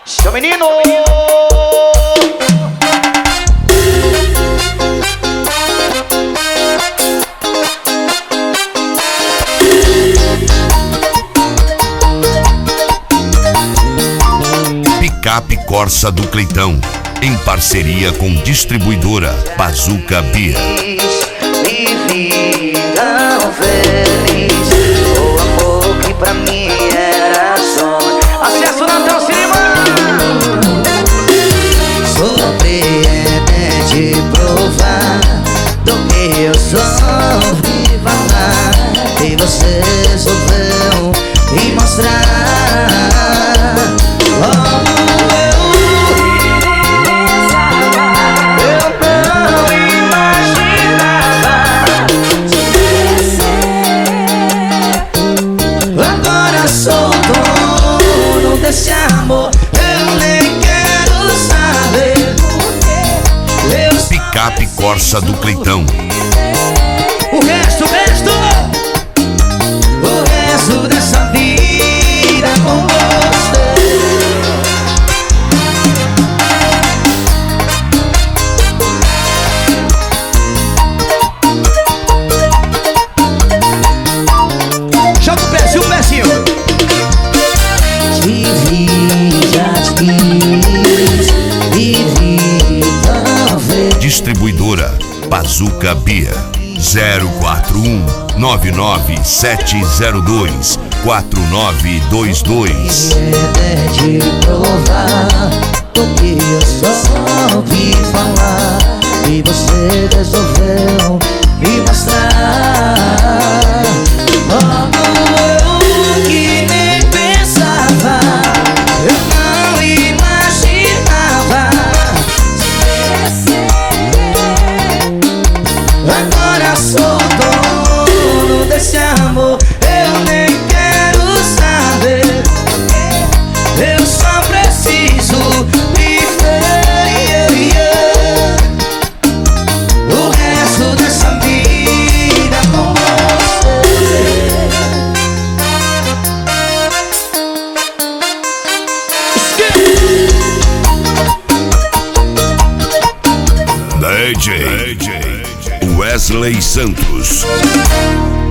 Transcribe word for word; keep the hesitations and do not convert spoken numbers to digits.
Seu menino! Picape Corsa do Cleitão, em parceria com distribuidora Bazooka Beer. Vivi tão feliz, o amor que pra mim era sonho. Acesso Natal Cinema! Surpreendente provar do que eu sou, vi falar e você resolveu me mostrar. Esse amor eu nem quero saber eu... Picape Corsa do Cleitão. O resto, o resto O resto dessa vida com você. Joga o pezinho, o pezinho. Te vi, já te quis, vivi tão feliz. Distribuidora Bazooka Beer. Zero quatro um nove nove sete zero dois quatro nove dois dois. É de provar o que eu só ouvi falar e você resolveu me mostrar. Como eu que nem pensava, eu não imaginava. Agora sou dono desse amor, eu nem quero saber. Eu só preciso viver, yeah, yeah. O resto dessa vida com você. D J Wesley Santos.